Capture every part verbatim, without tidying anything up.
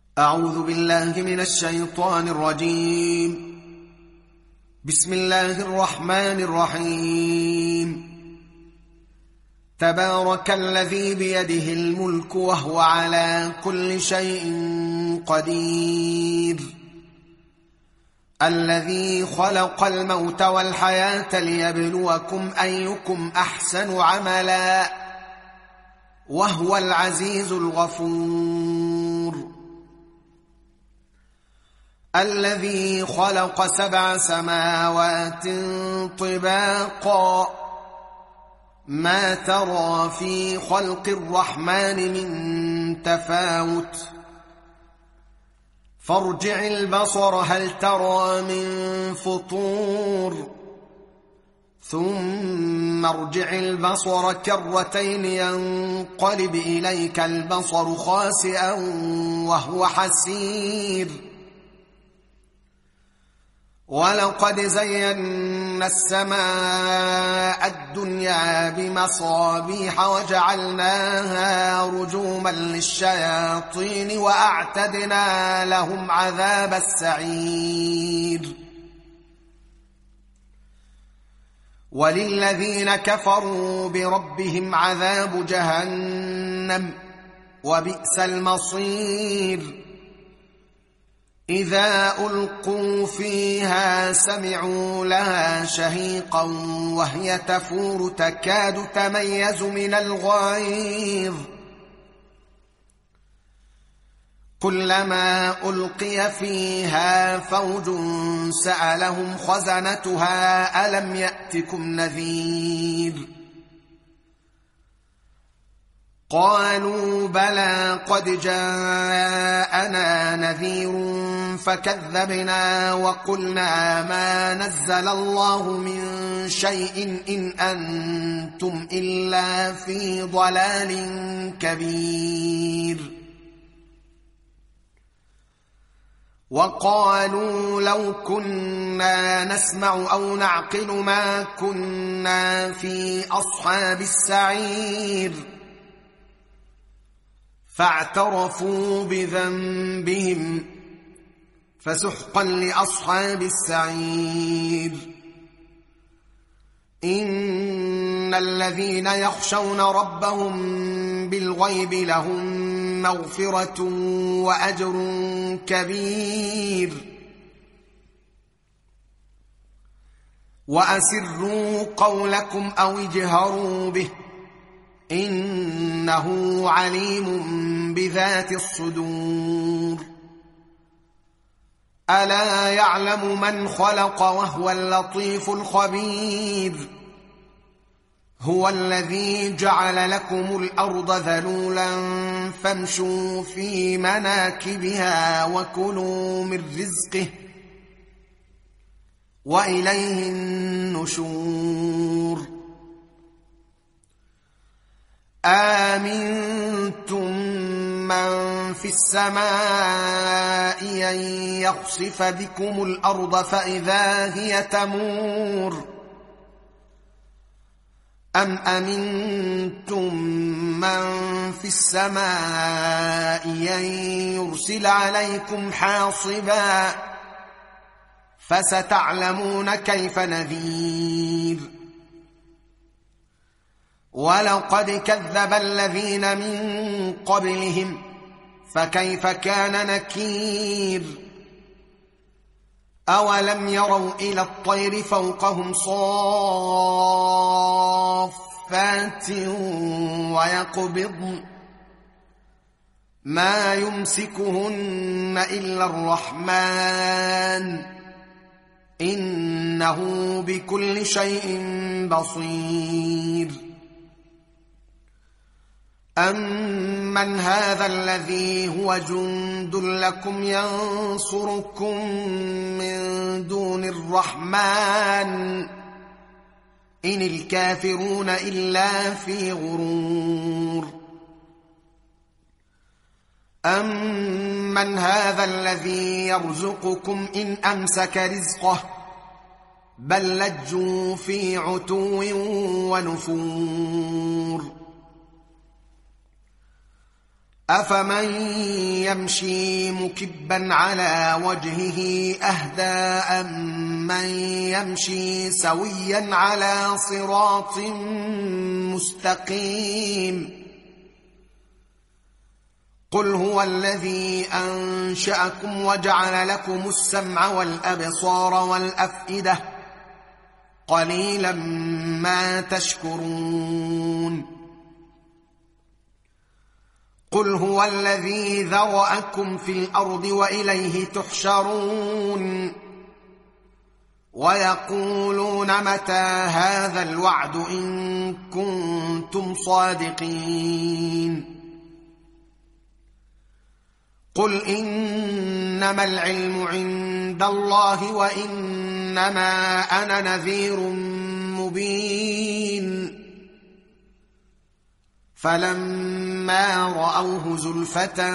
أعوذ بالله من الشيطان الرجيم. بسم الله الرحمن الرحيم. تبارك الذي بيده الملك وهو على كل شيء قدير، الذي خلق الموت والحياة ليبلوكم أيكم أحسن عملا، وهو العزيز الغفور. الذي خلق سبع سماوات طباقا، ما ترى في خلق الرحمن من تفاوت، فارجع البصر هل ترى من فطور، ثم ارجع البصر كرتين ينقلب إليك البصر خاسئا وهو حسير. ولقد زينا السماء الدنيا بمصابيح وجعلناها رجوما للشياطين وأعتدنا لهم عذاب السعير. وللذين كفروا بربهم عذاب جهنم وبئس المصير. إذا ألقوا فيها سمعوا لها شهيقا وهي تفور تكاد تميز من الغيظ، كلما ألقي فيها فوج سألهم خزنتها ألم يأتكم نذير، قالوا بلى قد جاءنا نذير فكذبنا وقلنا ما نزل الله من شيء إن أنتم إلا في ضلال كبير. وقالوا لو كنا نسمع أو نعقل ما كنا في أصحاب السعير، فاعترفوا بذنبهم فسحقا لأصحاب السعير. إن الذين يخشون ربهم بالغيب لهم مغفرة وأجر كبير. وأسروا قولكم أو اجهروا به إنه عليم بذات الصدور. ألا يعلم من خلق وهو اللطيف الخبير. هو الذي جعل لكم الأرض ذلولا فامشوا في مناكبها وكلوا من رزقه وإليه النشور. آمنتم من في السماء أن يخسف بكم الأرض فإذا هي تمور، أم أمنتم من في السماء أن يرسل عليكم حاصبا، فستعلمون كيف نذير. ولقد كذب الذين من قبلهم فكيف كان نكير. أولم يروا إلى الطير فوقهم صافات ويقبضن ما يمسكهن إلا الرحمن إنه بكل شيء بصير. أمن هذا الذي هو جند لكم ينصركم من دون الرحمن إن الكافرون إلا في غرور. أمن هذا الذي يرزقكم إن أمسك رزقه بل لجوا في عتو ونفور. أفمن يمشي مكبا على وجهه أهدى أمن يمشي سويا على صراط مستقيم قل هو الذي أنشأكم وجعل لكم السمع والأبصار والأفئدة قليلا ما تشكرون قل هو الذي ذرأكم في الأرض وإليه تحشرون ويقولون متى هذا الوعد إن كنتم صادقين قل إنما العلم عند الله وإنما أنا نذير مبين فلما رأوه زلفة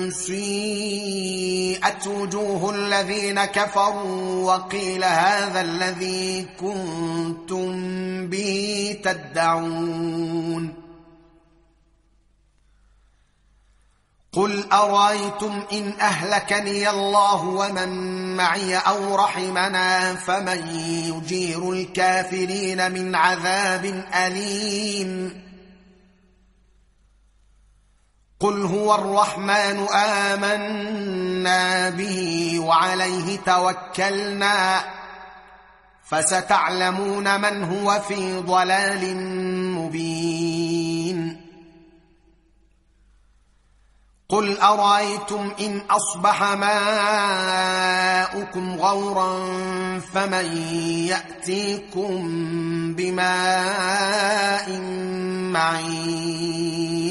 سيئت وجوه الذين كفروا وقيل هذا الذي كنتم به تدعون قل أرأيتم إن أهلكني الله ومن معي أو رحمنا فمن يجير الكافرين من عذاب أليم قل هو الرحمن آمنا به وعليه توكلنا فستعلمون من هو في ضلال مبين قل أرأيتم إن أصبح ماؤكم غورا فمن يأتيكم بماء معين